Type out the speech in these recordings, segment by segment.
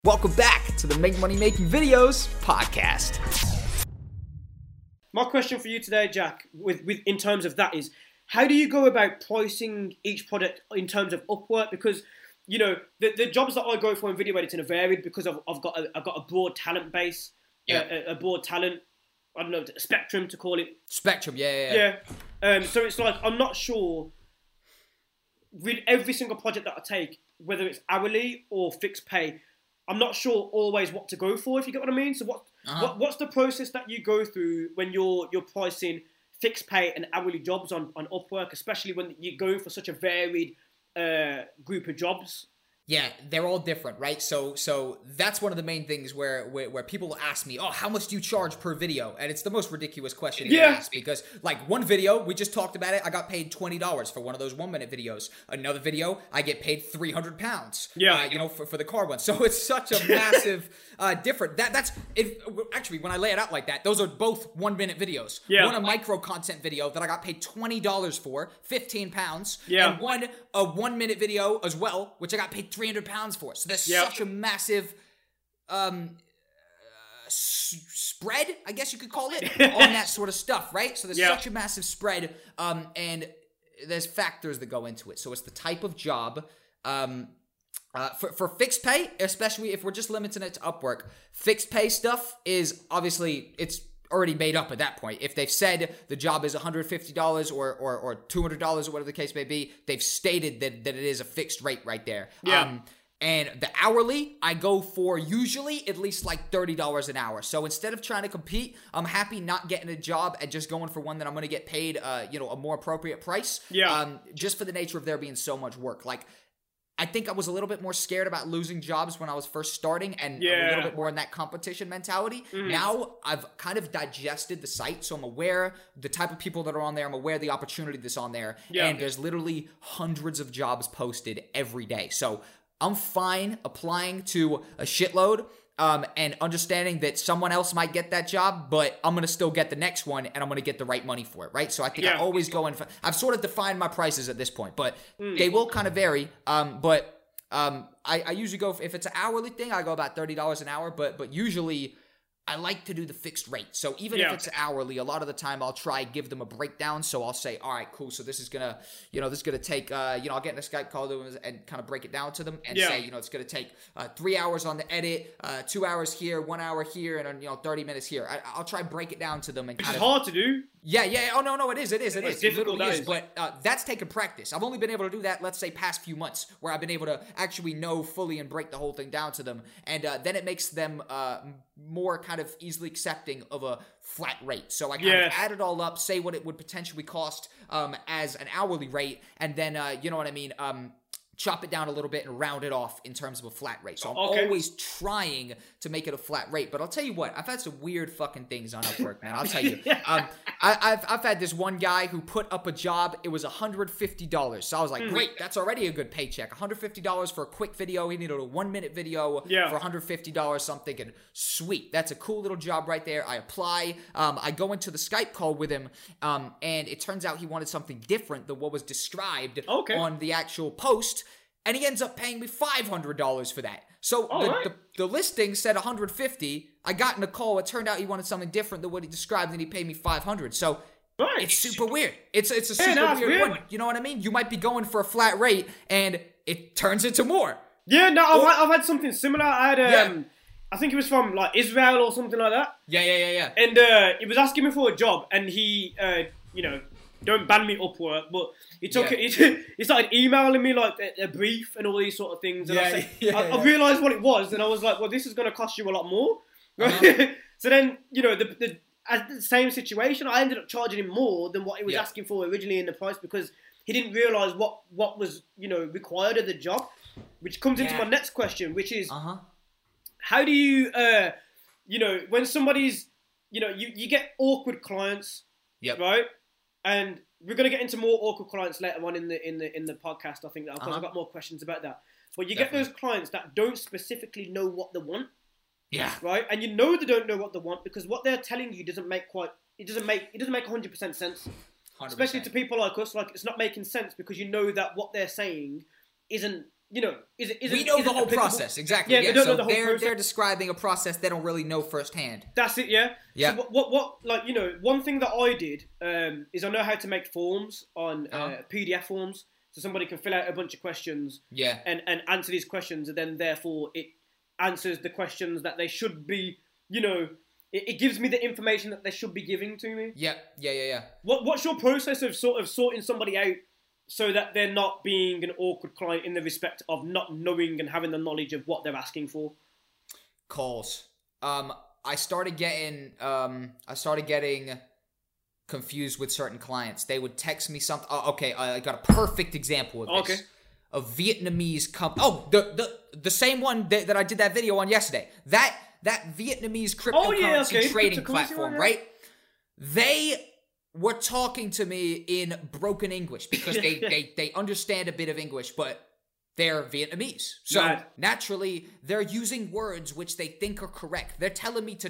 Welcome back to the Make Money Making Videos podcast. My question for you today, Jack, with in terms of that is, how do you go about pricing each product in terms of Upwork? Because, you know, the jobs that I go for in video editing are varied because I've got a broad talent base, a broad talent, I don't know, a spectrum to call it. Spectrum, yeah. So it's like, I'm not sure with every single project that I take, whether it's hourly or fixed pay, I'm not sure always what to go for, if you get what I mean. So what's the process that you go through when you're pricing fixed pay and hourly jobs on Upwork, especially when you're going for such a varied group of jobs? Yeah, they're all different, right? So that's one of the main things where people ask me, oh, how much do you charge per video? And it's the most ridiculous question to ask because, like, one video, we just talked about it, I got paid $20 for one of those 1-minute videos. Another video, I get paid £300, for the car one. So it's such a massive difference. Actually, when I lay it out like that, those are both 1-minute videos. Yeah. One a micro content video that I got paid $20 for, £15. Yeah. And one a 1-minute video as well, which I got paid £300 for. So there's such a massive spread, I guess you could call it, on that sort of stuff, right? So there's such a massive spread, and there's factors that go into it. So it's the type of job. For fixed pay, especially if we're just limiting it to Upwork, fixed pay stuff is obviously, it's already made up at that point. If they've said the job is $150 or $200 or whatever the case may be, they've stated that it is a fixed rate right there. Yeah. And the hourly, I go for usually at least like $30 an hour. So instead of trying to compete, I'm happy not getting a job and just going for one that I'm going to get paid, a more appropriate price. Yeah. Just for the nature of there being so much work. Like, I think I was a little bit more scared about losing jobs when I was first starting and a little bit more in that competition mentality. Mm-hmm. Now I've kind of digested the site, so I'm aware the type of people that are on there. I'm aware the opportunity that's on there. Yeah. And there's literally hundreds of jobs posted every day. So I'm fine applying to a shitload and understanding that someone else might get that job, but I'm going to still get the nenext one and I'm going to get the right money for it, right? So I think I always go in for, I've sort of defined my prices at this point, but they will kind of vary. But I usually go, if it's an hourly thing, I go about $30 an hour, but usually I like to do the fixed rate. So even if it's hourly, a lot of the time I'll try give them a breakdown. So I'll say, all right, cool. So this is gonna, take, I'll get in a Skype call to them and kind of break it down to them and say, it's gonna take 3 hours on the edit, 2 hours here, 1 hour here, and 30 minutes here. I'll try break it down to them and kind of. It's hard to do. Yeah. Oh no, it is. It's difficult, it is. But that's taken practice. I've only been able to do that, let's say, past few months, where I've been able to actually know fully and break the whole thing down to them, and then it makes them more kind of easily accepting of a flat rate. So I kind of add it all up, say what it would potentially cost as an hourly rate, and then chop it down a little bit and round it off in terms of a flat rate. So I'm always trying to make it a flat rate. But I'll tell you what, I've had some weird fucking things on Upwork, man. I'll tell you. I've had this one guy who put up a job. It was $150. So I was like, great, that's already a good paycheck. $150 for a quick video. He needed a 1-minute video for $150. So I'm thinking, sweet, that's a cool little job right there. I apply. I go into the Skype call with him, and it turns out he wanted something different than what was described on the actual post. And he ends up paying me $500 for that. So the listing said $150. I got in a call. It turned out he wanted something different than what he described, and he paid me $500. So it's super weird. It's a super weird one. You know what I mean? You might be going for a flat rate, and it turns into more. Yeah, no, I've had something similar. I had I think it was from like Israel or something like that. Yeah. And he was asking me for a job, and he, don't ban me Upwork, but he started emailing me like a brief and all these sort of things. And I realised what it was, and I was like, well, this is going to cost you a lot more. So then, the same situation, I ended up charging him more than what he was asking for originally in the price, because he didn't realise what was, required of the job, which comes into my next question, which is, how do you, when somebody's, you get awkward clients, right? And we're going to get into more awkward clients later on in the podcast, I think, because I've got more questions about that. But you get those clients that don't specifically know what they want. Yeah. Right? And they don't know what they want, because what they're telling you doesn't make 100% sense. 100%. Especially to people like us, like, it's not making sense, because you know that what they're saying isn't we know the whole process exactly. Yeah, so they're describing a process they don't really know firsthand. That's it. Yeah. Yeah. So what one thing that I did is I know how to make forms on PDF forms, so somebody can fill out a bunch of questions. Yeah. And answer these questions, and then therefore it answers the questions that they should be. It gives me the information that they should be giving to me. Yeah. What's your process of sort of sorting somebody out so that they're not being an awkward client in the respect of not knowing and having the knowledge of what they're asking for? Calls. I started getting confused with certain clients. They would text me something. Okay, I got a perfect example of this. Okay. A Vietnamese company. Oh, the same one that I did that video on yesterday. That Vietnamese cryptocurrency trading platform, right? They were talking to me in broken English because they understand a bit of English, but they're Vietnamese. So naturally, they're using words which they think are correct. They're telling me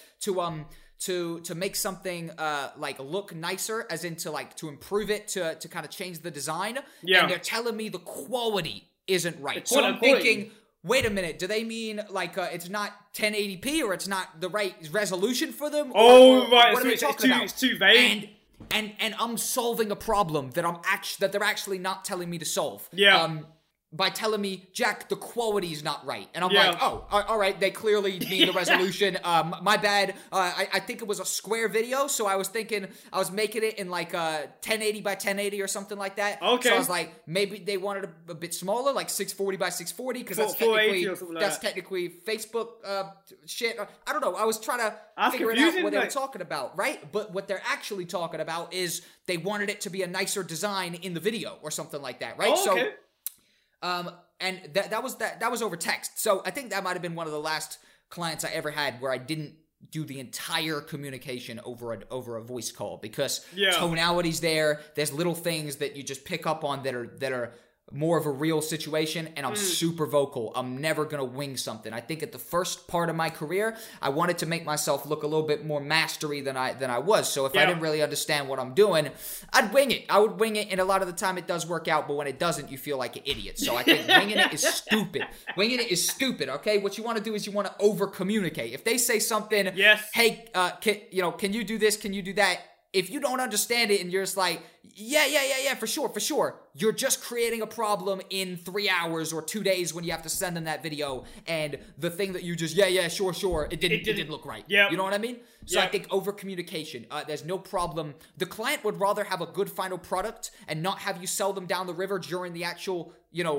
to make something like look nicer, as in to improve it, to kind of change the design. Yeah. And they're telling me the quality isn't right. So I'm thinking, wait a minute, do they mean it's not 1080p or it's not the right resolution for them? Right. What are they talking about? It's too vague. And I'm solving a problem that they're actually not telling me to solve. Yeah. By telling me, Jack, the quality's not right. And I'm like, oh, all right, they clearly mean the resolution. My bad. I think it was a square video, so I was thinking I was making it in 1080 by 1080 or something like that. Okay. So I was like, maybe they wanted a bit smaller, like 640 by 640, because that's technically Facebook shit. I don't know. I was trying to figure out what they were talking about, right? But what they're actually talking about is they wanted it to be a nicer design in the video or something like that, right? Oh, okay. And that was over text. So I think that might have been one of the last clients I ever had where I didn't do the entire communication over a voice call, because tonality's there. There's little things that you just pick up on that are more of a real situation, and I'm super vocal. I'm never gonna wing something. I think at the first part of my career, I wanted to make myself look a little bit more mastery than I was. So if I didn't really understand what I'm doing, I'd wing it. I would wing it, and a lot of the time it does work out, but when it doesn't, you feel like an idiot. So I think winging it is stupid. Winging it is stupid, okay? What you want to do is you want to over-communicate. If they say something, hey, can you do this? Can you do that? If you don't understand it and you're just like, yeah, for sure, you're just creating a problem in 3 hours or 2 days when you have to send them that video, and the thing that you just, sure, it didn't look right. Yeah. You know what I mean? So I think over communication, there's no problem. The client would rather have a good final product and not have you sell them down the river during the actual,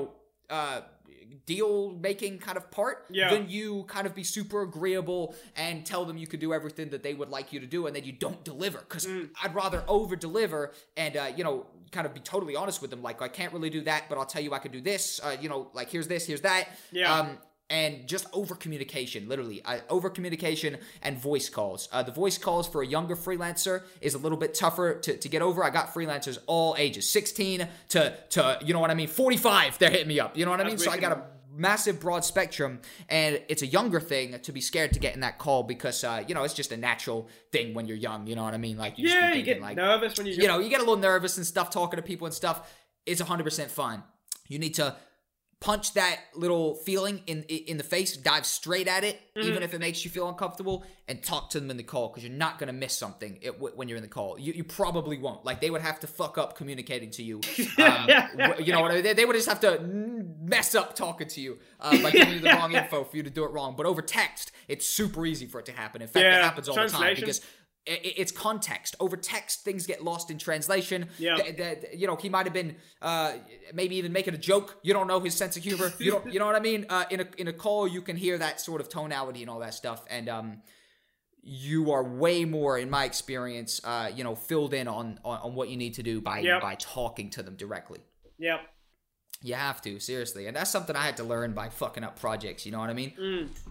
deal making kind of part, then you kind of be super agreeable and tell them you could do everything that they would like you to do, and then you don't deliver, because I'd rather over deliver and kind of be totally honest with them, like, I can't really do that, but I'll tell you I could do this, here's this, here's that. And just over communication, literally over communication and voice calls. The voice calls for a younger freelancer is a little bit tougher to get over. I got freelancers all ages, 16 to 45. They're hitting me up. You know what I mean? So I got a massive broad spectrum, and it's a younger thing to be scared to get in that call, because it's just a natural thing when you're young. You know what I mean? Like, you get nervous when you get a little nervous and stuff, talking to people and stuff. It's 100% fine. You need to punch that little feeling in the face, dive straight at it, even if it makes you feel uncomfortable, and talk to them in the call, because you're not going to miss something when you're in the call. You probably won't. Like, they would have to fuck up communicating to you. You know what I mean? They would just have to mess up talking to you by giving you the wrong info for you to do it wrong. But over text, it's super easy for it to happen. In fact, it happens all the time, because it's context. Over text, things get lost in translation. He might have been maybe even making a joke. You don't know his sense of humor. You know what I mean? In a call, you can hear that sort of tonality and all that stuff, and you are way more, in my experience, filled in on what you need to do by talking to them directly. Yep. You have to, seriously. And that's something I had to learn by fucking up projects, you know what I mean?